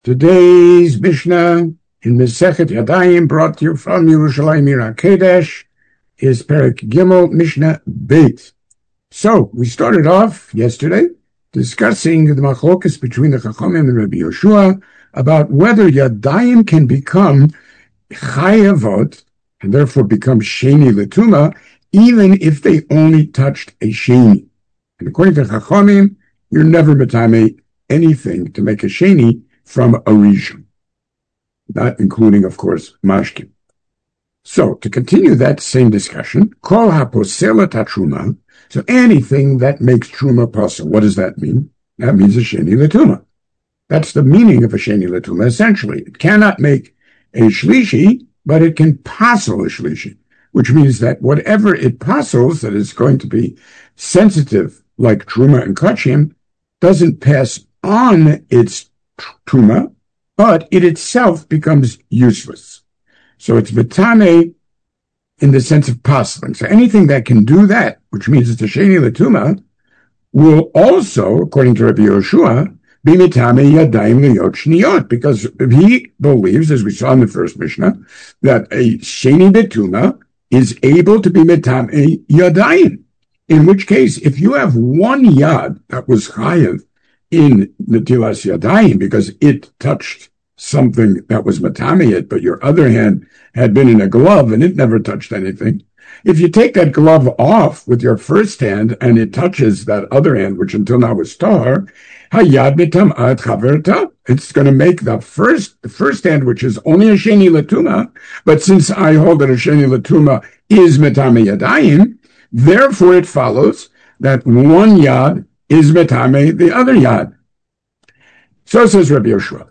Today's Mishnah in Masechet Yadayim, brought to you from Yerushalayim Ir HaKodesh, is Perek Gimel Mishnah Beit. So, we started off yesterday discussing the machlokas between the Chachamim and Rabbi Yoshua about whether Yadayim can become chayavot, and therefore become sheni letuma, even if they only touched a sheni. And according to Chachamim, you're never metame anything to make a sheni from a rishon, not including, of course, mashkin. So, to continue that same discussion, kol haposela truma, so anything that makes truma posel, what does that mean? That means a sheni letuma. That's the meaning of a sheni letuma, essentially. It cannot make a shlishi, but it can posel a shlishi, which means that whatever it posels that is going to be sensitive, like truma and kachim, doesn't pass on its truma, but it itself becomes useless. So it's betame in the sense of posling. So anything that can do that, which means it's a sheni letuma, will also, according to Rabbi Yoshua, be mitame yadayim liyot shniyot, because he believes, as we saw in the first Mishnah, that a sheni betuma is able to be mitame yadayim. In which case, if you have one yad that was chayav in netilas yadayim because it touched something that was matamiyat, but your other hand had been in a glove and it never touched anything. If you take that glove off with your first hand and it touches that other hand, which until now was tahar, hayad mitam'at chaverta, it's going to make the first hand, which is only a sheni letuma, but since I hold that a sheni letuma is metame yadayim, therefore it follows that one yad is metame the other yad. So says Rabbi Yoshua.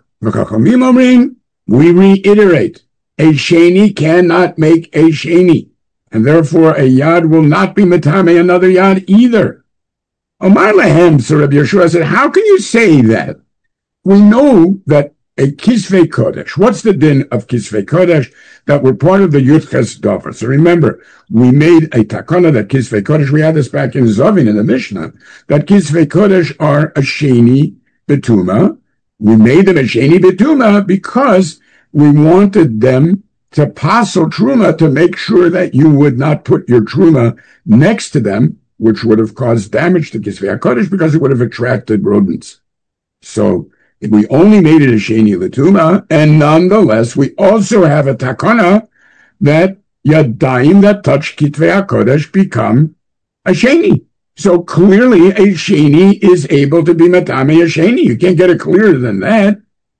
We reiterate, a sheni cannot make a sheni, and therefore a yad will not be metame another yad either. Omar lehem, so Rabbi Yoshua said, how can you say that? We know that a kisvei kodesh, what's the din of kisvei kodesh? That were part of the Yud Ches Dover. So remember, we made a takana that kisvei kodesh, we had this back in Zovin in the Mishnah, that kisvei kodesh are a sheni betuma. We made them a sheni betuma because we wanted them to passel truma to make sure that you would not put your truma next to them, which would have caused damage to kisvei kodesh because it would have attracted rodents. So we only made it a sheni letuma, and nonetheless, we also have a takana that yadayim that touch kitvei HaKodesh become a sheni. So clearly, a sheni is able to be matame a sheni. You can't get it clearer than that.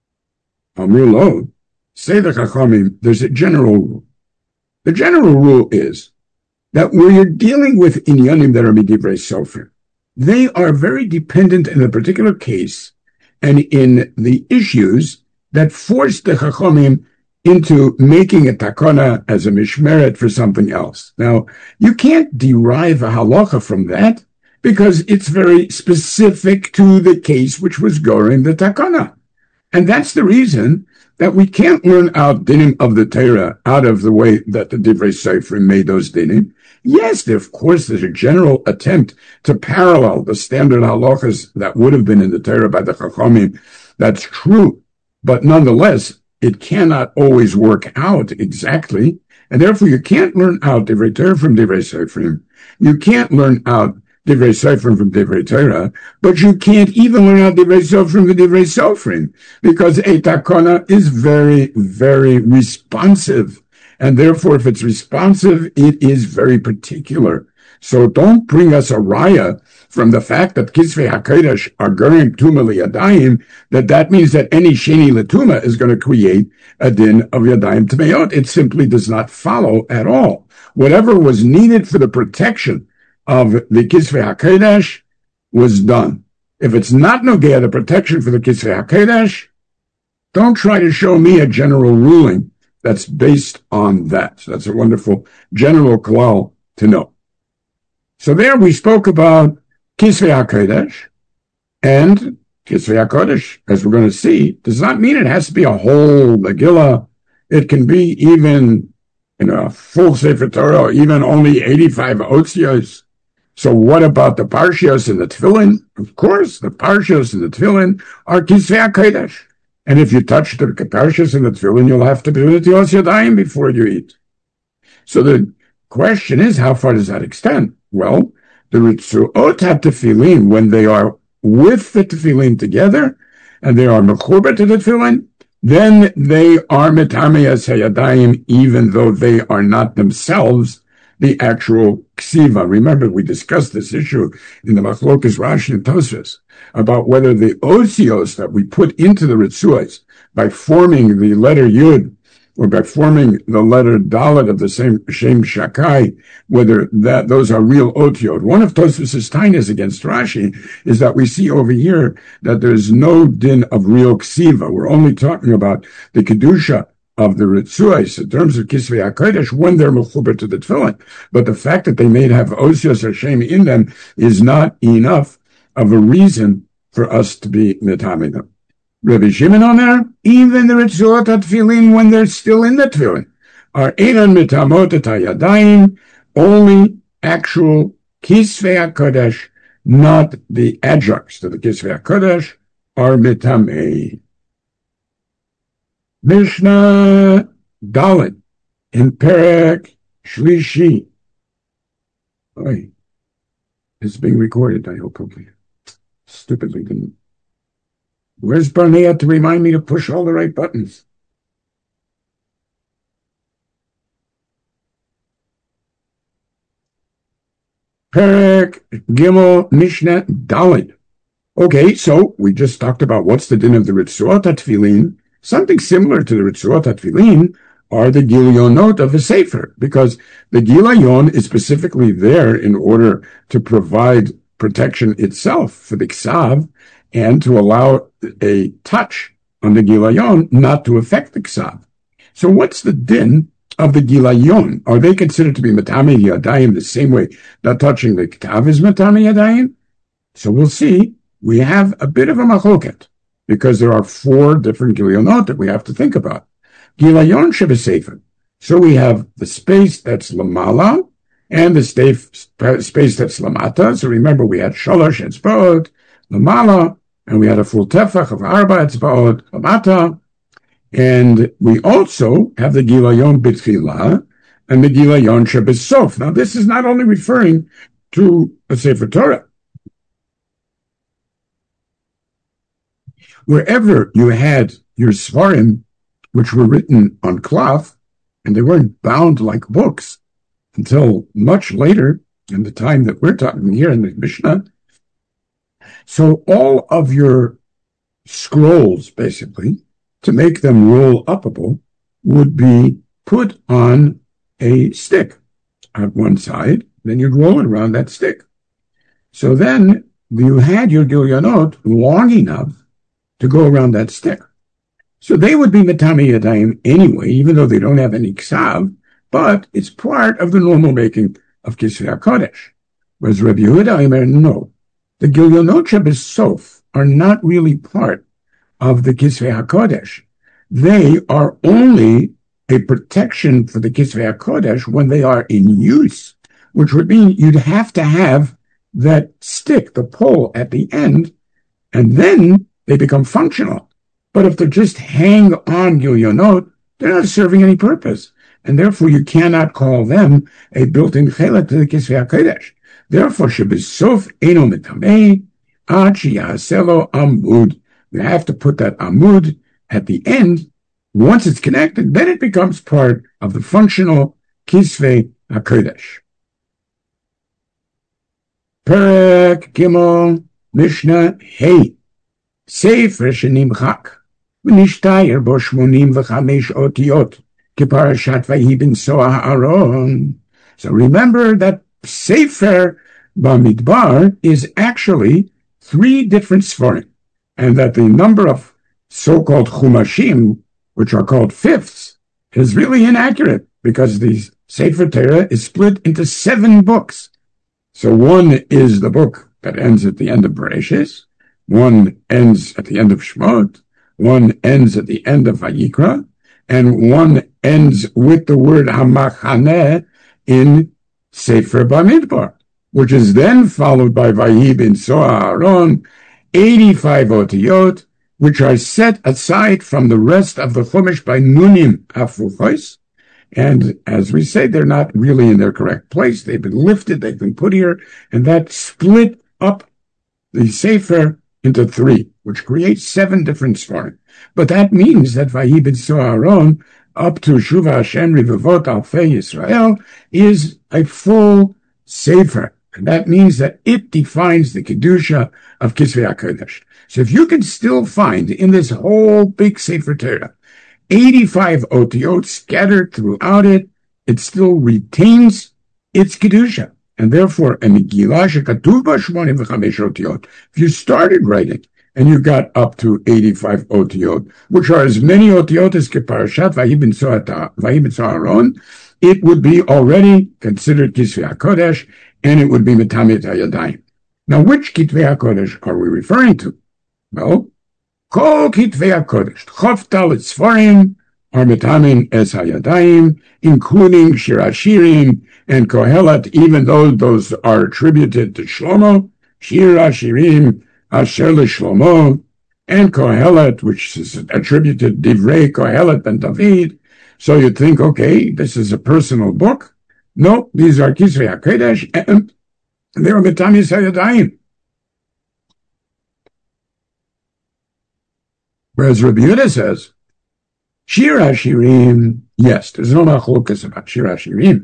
Amru lo, say the Chachamim, there's a general rule. The general rule is that when you're dealing with inyanim that are midivrei sofer, they are very dependent in a particular case and in the issues that force the Chachamim into making a takana as a mishmeret for something else. Now, you can't derive a halacha from that because it's very specific to the case which was goring the takana. And that's the reason that we can't learn out dinim of the Torah out of the way that the Divrei Sefer made those dinim. Yes, of course, there's a general attempt to parallel the standard halachas that would have been in the Torah by the Chachamim. That's true. But nonetheless, it cannot always work out exactly. And therefore, you can't learn out Divrei Torah from Divrei Sefer. You can't learn out Divrei Sefer from Divrei Torah, but you can't even learn out Divrei Sefer from the Divrei Sefer, because a takana is very, very responsive. And therefore, if it's responsive, it is very particular. So don't bring us a raya from the fact that kisvei HaKodesh are gorim tuma liyadayim, that means that any sheni letuma is going to create a din of yadayim tmeot. It simply does not follow at all. Whatever was needed for the protection of the kisvei HaKodesh was done. If it's not nogea the protection for the kisvei HaKodesh, don't try to show me a general ruling that's based on that. So that's a wonderful general klal to know. So there we spoke about kisvei HaKodesh, and kisvei HaKodesh, as we're going to see, does not mean it has to be a whole Megillah. It can be even in a full Sefer Torah, or even only 85 otzios. So what about the parshios and the tefillin? Of course, the parshios and the tefillin are kisvei HaKodesh. And if you touch the parshas in the tefillin, you'll have to do the Netilas Yadayim before you eat. So the question is, how far does that extend? Well, the Ritzuot HaTefillin, when they are with the tefillin together, and they are mechuber to the tefillin, then they are metamei hayadayim, even though they are not themselves the actual ksiva. Remember, we discussed this issue in the Machlokas Rashi and Tosfos about whether the osios that we put into the ritzuos by forming the letter yud or by forming the letter dalet of the same Shem Shakai, whether those are real otiot. One of Tosfos' tainas against Rashi is that we see over here that there's no din of real ksiva. We're only talking about the kedusha of the ritzuos in terms of Kisvei HaKodesh when they're mechuber to the tefillin. But the fact that they may have osios Hashem in them is not enough of a reason for us to be metamei them. Rabbi Shimon Omer, even the Ritzuot HaTefillin, when they're still in the tefillin, are einan metamot et hayadayim, only actual Kisvei HaKodesh, not the adjuncts to the Kisvei HaKodesh, are metamei. Mishnah Dalet in Perek Shlishi. Oy, it's being recorded, I hope. Stupidly didn't. Where's Barnea to remind me to push all the right buttons? Perek Gimel Mishnah Dalet. Okay, so we just talked about what's the din of the Ritzuot HaTefillin. Something similar to the Ritzuot HaTefillin are the Gilayonot of the Sefer, because the Gilayon is specifically there in order to provide protection itself for the Ksav and to allow a touch on the Gilayon not to affect the Ksav. So what's the din of the Gilayon? Are they considered to be Metamei Yadayim the same way that touching the Ktav is Metamei Yadayim? So we'll see. We have a bit of a machloket, because there are 4 different Gilayonot that we have to think about. Gilayon Shebesefer. So we have the space that's Lamala and the space that's Lamata. So remember, we had Shalosh Etzbaot, Lamala, and we had a full tefach of Arba Etzbaot, Lamata. And we also have the Gilayon B'tchila and the Gilayon Shebesof. Now, this is not only referring to a Sefer Torah. Wherever you had your Svarim, which were written on cloth, and they weren't bound like books until much later, in the time that we're talking here in the Mishnah. So all of your scrolls, basically, to make them roll upable, would be put on a stick on one side, then you'd roll it around that stick. So then you had your Gilayonot long enough to go around that stick. So they would be Metamei Yadayim anyway, even though they don't have any Ksav, but it's part of the normal making of Kisvei HaKodesh. Whereas Rabbi Yehuda Omer, no. The Gilayonot Shebesof are not really part of the Kisvei HaKodesh. They are only a protection for the Kisvei HaKodesh when they are in use, which would mean you'd have to have that stick, the pole at the end, and then they become functional. But if they're just hang on Gilayonot, they're not serving any purpose. And therefore you cannot call them a built-in chelet to the Kisvei HaKodesh. Therefore, Shebesof Eino Metamei Ad Sheyaselo Amud. You have to put that Amud at the end. Once it's connected, then it becomes part of the functional Kisvei HaKodesh. Perek Gimel Mishnah Hey. Sefer Shenimchak. V'nishtayer bo 85 otiyot. Keparashat Vayi b'Soah Aaron. So remember that Sefer Bamidbar is actually 3 different Sforim, and that the number of so-called Chumashim, which are called fifths, is really inaccurate, because the Sefer Torah is split into 7 books. So one is the book that ends at the end of Bereshis, one ends at the end of Shemot, one ends at the end of Vayikra, and one ends with the word Hamachaneh in Sefer Bamidbar, which is then followed by Vayi b'Soah Aaron, 85 otiyot, which are set aside from the rest of the Chumash by Nunim Hafuchos. And as we say, they're not really in their correct place. They've been lifted, they've been put here, and that split up the Sefer into 3, which creates 7 different Sfarim. But that means that Vayibid Aaron up to Shuva Hashem Rivavot Alfei Yisrael is a full Sefer. And that means that it defines the Kedusha of Kisvei HaKodesh. So if you can still find in this whole big Sefer Torah 85 otiyot scattered throughout it, it still retains its Kedusha. And therefore, a Megillah shekatuv ba 85 otiyot, if you started writing and you got up to 85 otiyot, which are as many otiyot as Keparashat Vayibid Aaron, it would be already considered Kisvei HaKodesh, and it would be Metamet HaYadayim. Now, which Kitvei HaKodesh are we referring to? Well, Kol Kitvei HaKodesh, Chof Dalet Sfarim, are Metamin Es HaYadayim, including Shir HaShirim and Kohelet, even though those are attributed to Shlomo, Shir HaShirim, Asher LeShlomo, and Kohelet, which is attributed Divrei Kohelet ben David. So you'd think, okay, this is a personal book. No, these are Kisvei HaKodesh, and they are Metamis HaYadayim. Whereas Rabbi Yehuda says, Shir HaShirim, yes, there's no machlokas about Shir HaShirim,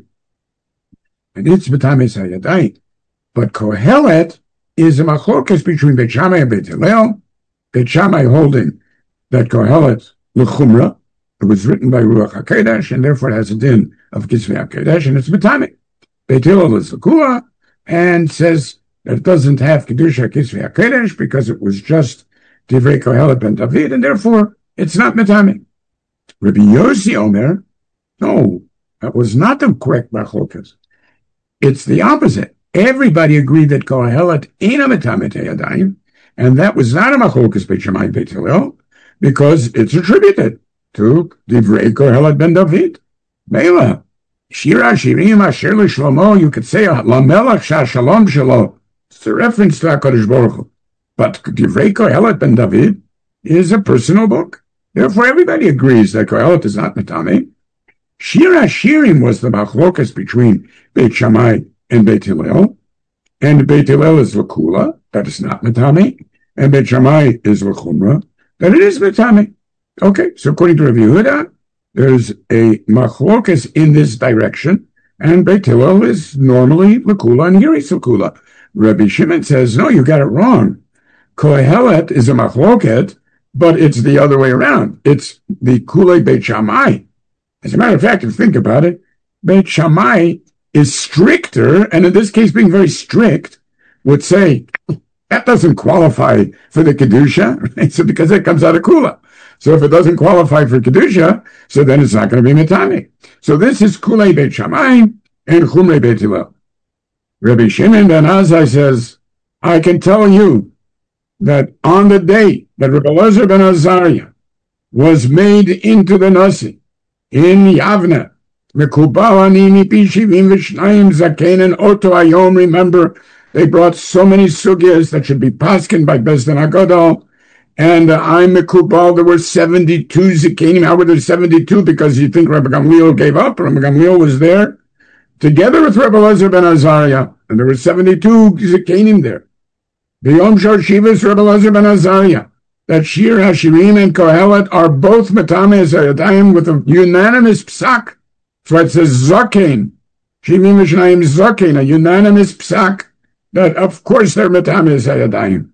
and it's Metamis HaYadayim. But Kohelet is a machlokas between Beit Shammai and Beit Hillel. Beit Shammai holding that Kohelet l'chumra, it was written by Ruach HaKodesh, and therefore it has a din of Kisvei HaKodesh, and it's Metame. Beit Hillel is l'kula, and says that it doesn't have Kedusha Kisvei HaKodesh because it was just Divrei Kohelet ben David, and therefore it's not Metame. Rabbi Yossi Omer, no, that was not the correct machlokas. It's the opposite. Everybody agreed that Kohelet ain't a Metamet HaYadayim, and that was not a machlokas Beit Shammai and Beit Hillel, because it's attributed to Divrei Kohelet ben David. Mela, Shir HaShirim Asher LeShlomo, you could say, LaMelech Shashalom Shelo. It's a reference to HaKadosh Baruch Hu. But Divrei Kohelet ben David is a personal book. Therefore, everybody agrees that Kohelet is not Metame. Shir HaShirim was the machlokas between Beit Shammai and Beit Hillel. And Beit Hillel is l'kula, that is not Metame. And Beit Shammai is l'chumra, that it is Metame. Okay, so according to Rabbi Yehuda, there's a machlokas in this direction, and Beit Hillel is normally l'kula, and here is l'kula. Rabbi Shimon says, no, you got it wrong. Kohelet is a machloket, but it's the other way around. It's the Kulei Beit Shammai. As a matter of fact, if you think about it, Beit Shammai is stricter, and in this case being very strict, would say, that doesn't qualify for the Kedusha, right? So because it comes out of Kula. So if it doesn't qualify for Kedusha, so then it's not going to be Metame. So this is Kulei Beit Shammai and Chumrei Beit Hillel. Rabbi Shimon ben Azai says, I can tell you that on the day that Rabbi Elazar ben Azariah was made into the Nasi in Yavne, Mekubal ani mipi shivim v'shnayim zakein oto ayom, remember, they brought so many sugyas that should be paskin by Beis Din HaGadol, and I'm Mekubal, there were 72 zakenim. How were there 72? Because you think Rabbi Gamliel gave up. Rabbi Gamliel was there together with Rabbi Elazar ben Azariah, and there were 72 zakenim there. The Yom Shor Shivas Rabbi Elazar ben Azariah, that Shir HaShirim and Kohelet are both Metame HaYadayim with a unanimous psak. So it says Zakein, Shivim V'Shnayim Zakein, a unanimous psak that of course they're Metame HaYadayim.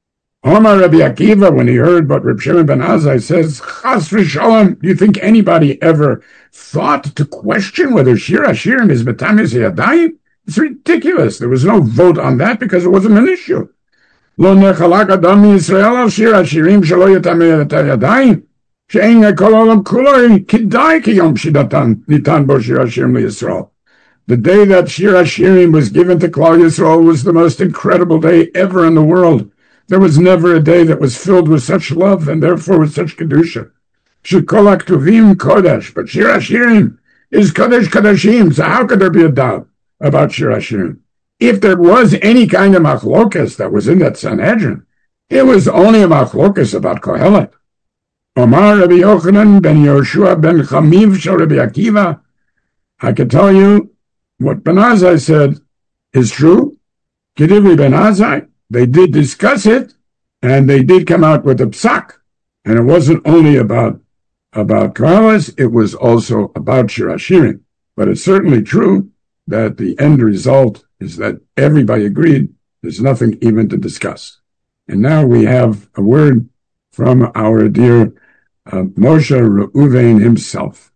Omar Rabbi Akiva, when he heard what Reb Shimon ben Azai says, Chas v'Shalom, do you think anybody ever thought to question whether Shir HaShirim is Metame HaYadayim? It's ridiculous. There was no vote on that because it wasn't an issue. Lo nechalak adam Yisrael al Shir HaShirim shelo yatame HaYadayim she'ein kol olam kulo kidai ki yom shidatan nitan bo Shir HaShirim liYisrael. The day that Shir HaShirim was given to Klal Yisrael was the most incredible day ever in the world. There was never a day that was filled with such love and therefore with such kedusha. Shekol haktuvim kodesh, but Shir HaShirim is kodesh kodeshim. So how could there be a doubt about Shir HaShirim? If there was any kind of machlokas that was in that Sanhedrin, It was only a machlokas about Kohelet. Omar Rabbi Yochanan ben Yoshua ben Chamiv shel Rabbi Akiva. I can tell you what Ben Azai said is true. Kedivri Ben Azai, they did discuss it, and they did come out with a psak. And it wasn't only about Koheles, it was also about Shir Hashirim. But it's certainly true that the end result is that everybody agreed there's nothing even to discuss. And now we have a word from our dear Moshe Reuven himself.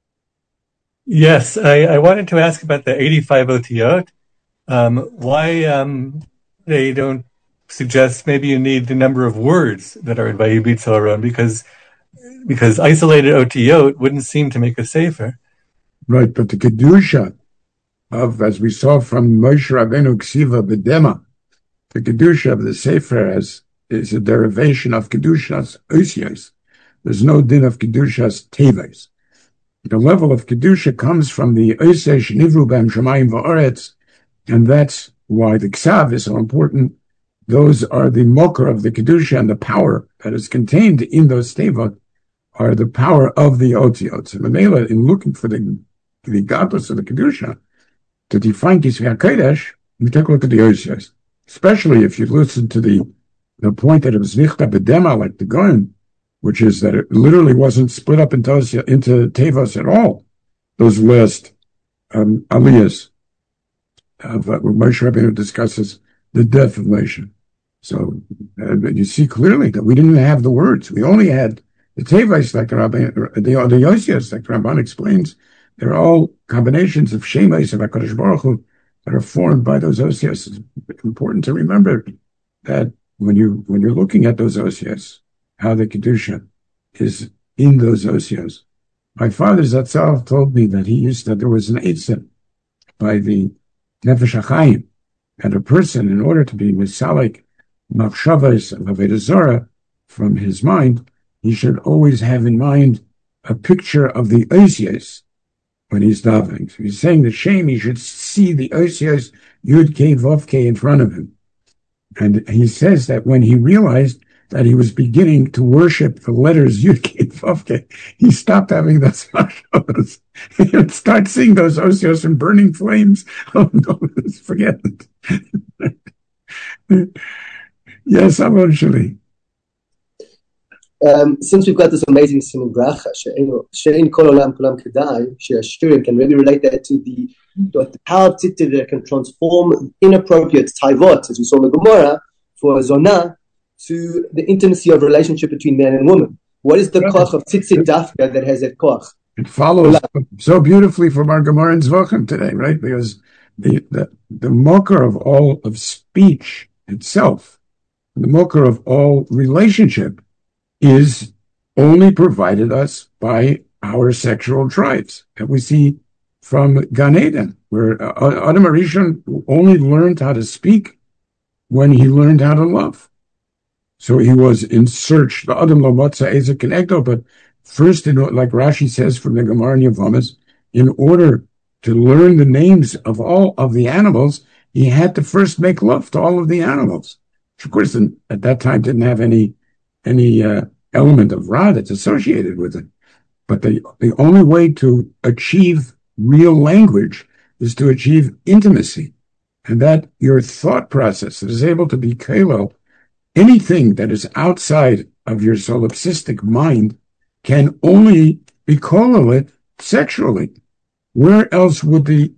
Yes, I wanted to ask about the 85 OTOt. Why they don't suggest maybe you need the number of words that are in Vayibit Aaron, because isolated OTOt wouldn't seem to make a sefer. Right, but the Kedusha of, as we saw from Moshe Rabbeinu Ksiva B'Dema, the Kedusha of the sefer is a derivation of Kedushas Osios. There's no din of Kedushas Teves. The level of Kedusha comes from the Osesh Nivru B'Hem Shamayim V'Oretz, and that's why the Ksav is so important. Those are the mocher of the Kedusha, and the power that is contained in those Tevot are the power of the Otiot. So Mamela, in looking for the godless of the Kedusha, to define Kisvei HaKodesh, we take a look at the Osios. Especially if you listen to the point that it was Nichta B'Dema, like the Goyim, which is that it literally wasn't split up into Tevos at all. Those last aliyahs of where Moshe Rabbeinu discusses the death of Moshe. So you see clearly that we didn't have the words. We only had the Tevos, like the Yosios, like the Ramban explains. They're all combinations of Shemos of HaKadosh Baruch Hu that are formed by those Osios. It's important to remember that when you're looking at those Osios, how the Kedusha is in those Osios. My father Zatzal told me that there was an eitzah by the Nefesh HaChaim, and a person, in order to be misalik machshavas of Avodah Zarah from his mind, he should always have in mind a picture of the Osios when he's davening. So he's saying the shame, he should see the Osios Yud Kei Vav Kei in front of him. And he says that when he realized that he was beginning to worship the letters Yud Kei Vav Kei, he stopped having those machshavas. He would start seeing those Osios in burning flames. Oh no, forget it. Yes, Avon Shali. Since we've got this amazing Siman Bracha, She'ein Kol Olam Kulam Kedai, She'ashurim can really relate that to the power of Tzitzit that can transform inappropriate taivot, as we saw in the Gemara, for a zonah, to the intimacy of relationship between man and woman. What is the koch of Tzitzit Dafka that has that koch? It follows so beautifully from our Gemara in Zvachim today, right? Because the mocker of all of speech itself, the mocker of all relationship, is only provided us by our sexual drives that we see from Gan Eden, where Adam HaRishon only learned how to speak when he learned how to love. So he was in search, the Adam lo motza eza kenegdo, but first, like Rashi says from the Gemara in Yevamos, in order to learn the names of all of the animals, he had to first make love to all of the animals, which of course at that time didn't have any element of Ra that's associated with it. But the only way to achieve real language is to achieve intimacy, and that your thought process is able to be kelo. Anything that is outside of your solipsistic mind can only be correlate sexually. Where else would the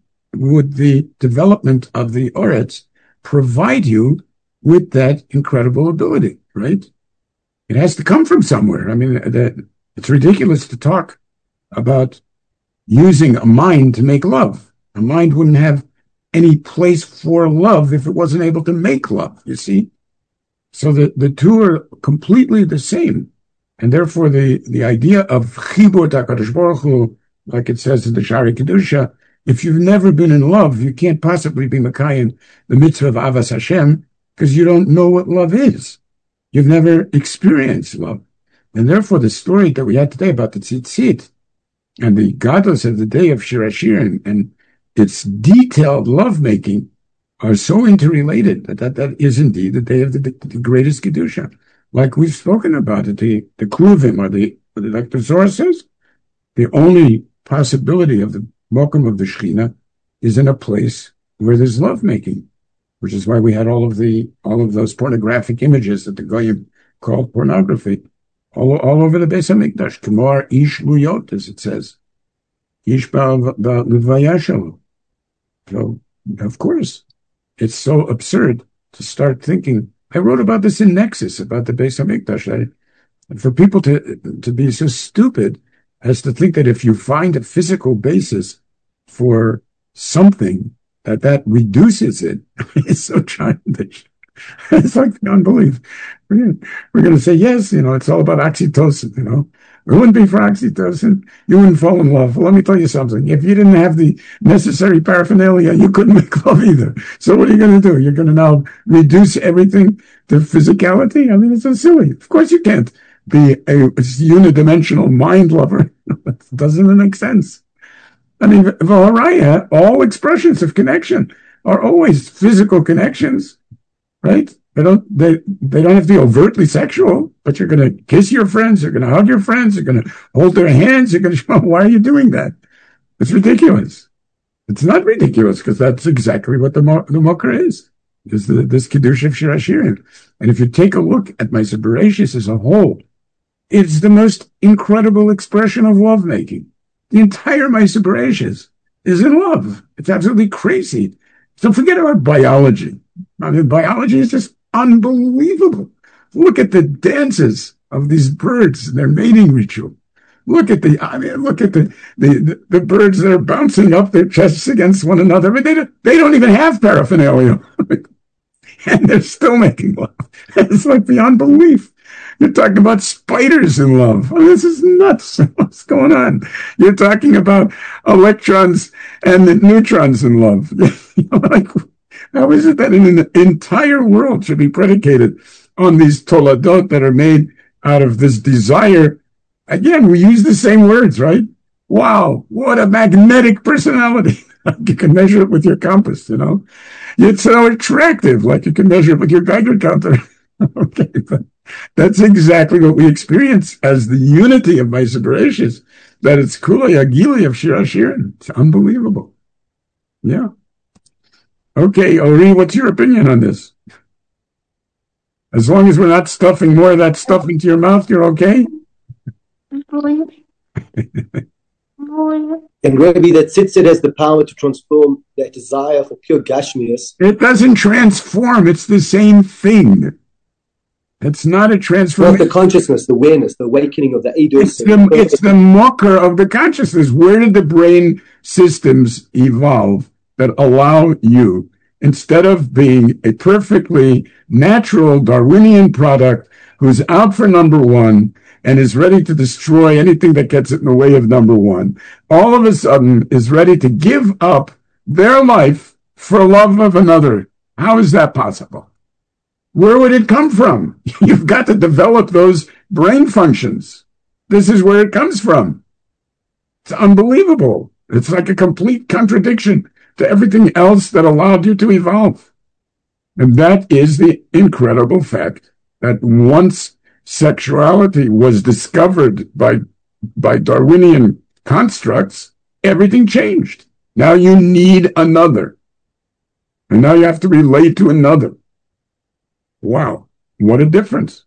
development of the Oretz provide you with that incredible ability, right? It has to come from somewhere. I mean, it's ridiculous to talk about using a mind to make love. A mind wouldn't have any place for love if it wasn't able to make love, you see? So the two are completely the same. And therefore the idea of Chibur HaKadosh Baruch Hu, like it says in the Shari Kedusha, if you've never been in love, you can't possibly be Mekayim the mitzvah of Avas Hashem, because you don't know what love is. You've never experienced love. And therefore the story that we had today about the tzitzit and the godless of the day of Shir Hashirim and its detailed lovemaking are so interrelated that is indeed the day of the greatest Kedusha. Like we've spoken about it, the Kruvim, like the Zohar says, the only possibility of the Mokum of the Shekhinah is in a place where there's lovemaking, which is why we had all of those pornographic images that the Goyim called pornography all over the Beis HaMikdash. K'mor ish luyot, as it says. Ish ba'livayashalo. So, of course, it's so absurd to start thinking. I wrote about this in Nexus, about the Beis HaMikdash. For people to be so stupid as to think that if you find a physical basis for something, that reduces it, it's so childish. It's like unbelief. We're going to say, yes, it's all about oxytocin, It wouldn't be for oxytocin, you wouldn't fall in love. Well, let me tell you something. If you didn't have the necessary paraphernalia, you couldn't make love either. So what are you going to do? You're going to now reduce everything to physicality? I mean, it's so silly. Of course you can't be a unidimensional mind lover. That doesn't make sense. I mean, V'haraya, all expressions of connection are always physical connections, right? They don't have to be overtly sexual, but you're going to kiss your friends, you're going to hug your friends, you're going to hold their hands, you're going to, why are you doing that? It's ridiculous. It's not ridiculous because that's exactly what the Mokra is this Kiddush of Shir Hashirim. And if you take a look at Ma'aser Bereishis as a whole, it's the most incredible expression of lovemaking. The entire Ma'aser Bereishis is in love. It's absolutely crazy. So forget about biology. I mean, biology is just unbelievable. Look at the dances of these birds and their mating ritual. Look at the birds that are bouncing up their chests against one another. I mean, they don't even have paraphernalia. And they're still making love. It's like beyond belief. You're talking about spiders in love. I mean, this is nuts. What's going on? You're talking about electrons and the neutrons in love. How is it that an entire world should be predicated on these toladot that are made out of this desire? Again, we use the same words, right? Wow, what a magnetic personality. You can measure it with your compass, It's so attractive, like you can measure it with your Geiger counter. Okay, but that's exactly what we experience as the unity of Ma'aser Bereishis, that it's Kulei Agili of Shir Hashirim. It's unbelievable. Yeah. Okay, Ori, what's your opinion on this? As long as we're not stuffing more of that stuff into your mouth, you're okay? And Rabbi, that Tzitzit has the power to transform that desire for pure Gashmias. It doesn't transform. It's the same thing. It's not a transformation. Not the consciousness, the awareness, the awakening of the Eidos. It's the mocker of the consciousness. Where did the brain systems evolve that allow you, instead of being a perfectly natural Darwinian product who's out for number one and is ready to destroy anything that gets it in the way of number one, all of a sudden is ready to give up their life for love of another? How is that possible? Where would it come from? You've got to develop those brain functions. This is where it comes from. It's unbelievable. It's like a complete contradiction to everything else that allowed you to evolve. And that is the incredible fact that once sexuality was discovered by Darwinian constructs, everything changed. Now you need another. And now you have to relate to another. Wow, what a difference.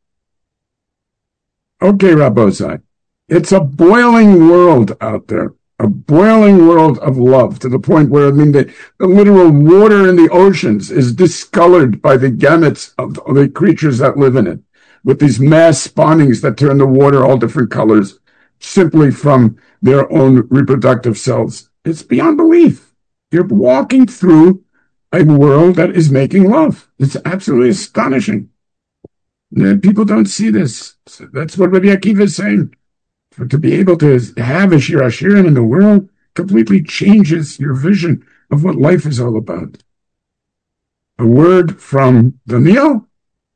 Okay, Rabbosai, it's a boiling world out there, a boiling world of love, to the point where, the literal water in the oceans is discolored by the gametes of the creatures that live in it, with these mass spawnings that turn the water all different colors, simply from their own reproductive cells. It's beyond belief. You're walking through a world that is making love. It's absolutely astonishing. People don't see this. So that's what Rabbi Akiva is saying. To be able to have a Shir Hashirim in the world completely changes your vision of what life is all about. A word from Daniel?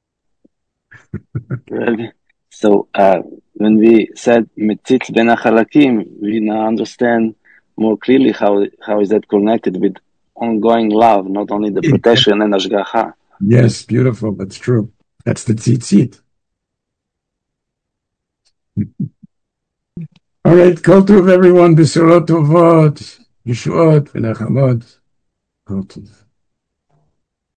So when we said Metzitz ben HaChalakim, we now understand more clearly how is that connected with ongoing love, not only the protection and hashgacha. Yes, beautiful. That's true. That's the tzitzit. All right, kol tov everyone, b'sorot tovot, yeshuot, v'nachamot. Kol tov.